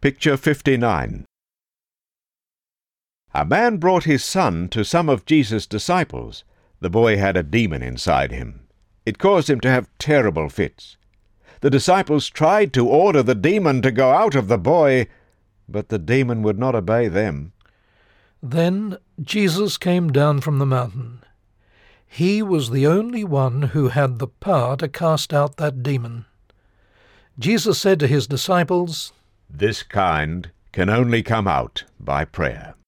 Picture 59. A man brought his son to some of Jesus' disciples. The boy had a demon inside him. It caused him to have terrible fits. The disciples tried to order the demon to go out of the boy, but the demon would not obey them. Then Jesus came down from the mountain. He was the only one who had the power to cast out that demon. Jesus said to his disciples, "This kind can only come out by prayer."